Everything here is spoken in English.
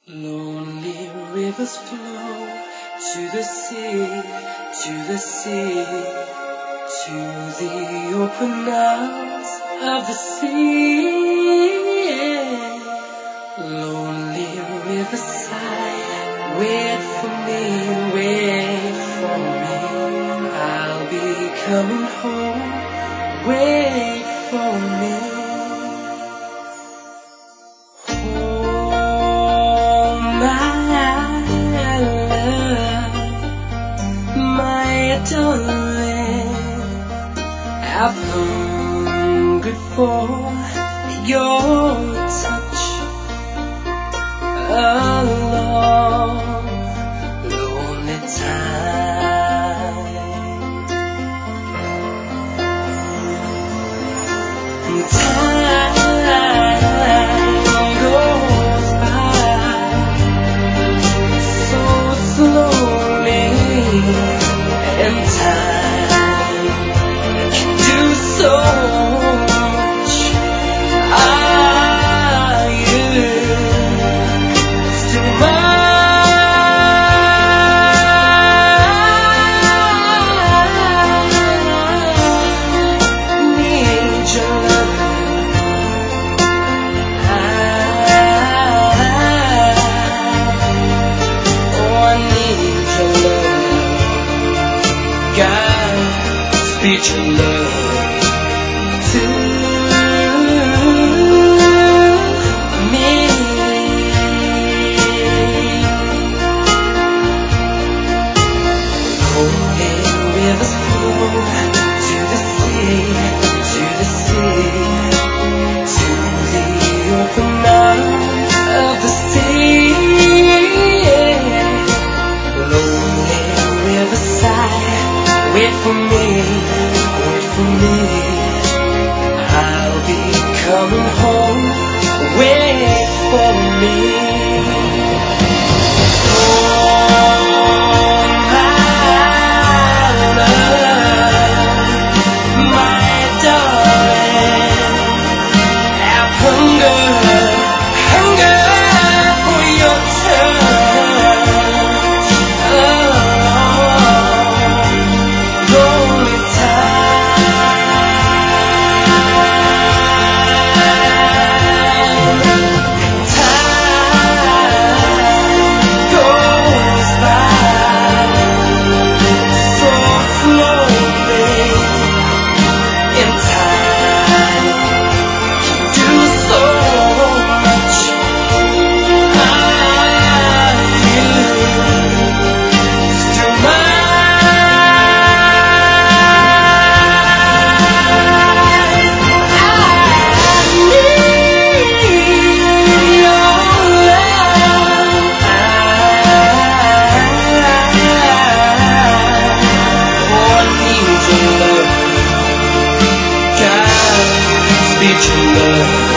Lonely rivers flow to the sea, to the sea, to the open arms of the sea. Lonely riverside, wait for me, wait for me. I'll be coming home, wait for me. Darling, I've hungered for your touch a long, lonely time. Time goes by so slowly. And time can do so much. Are you still mine? Need your love. I need your love. God, speak your love to me. Lonely rivers flow to the sea, to the sea, to the open arms of the sea. Lonely riverside, wait for me, wait for me. I'll be coming home, wait for me. Oh, my love, my darling, I've hunger for your touch. Lonely time goes by so slowly, and time can do so much. Are you still mine? I need your love. Oh, I need your love. God, speak your love.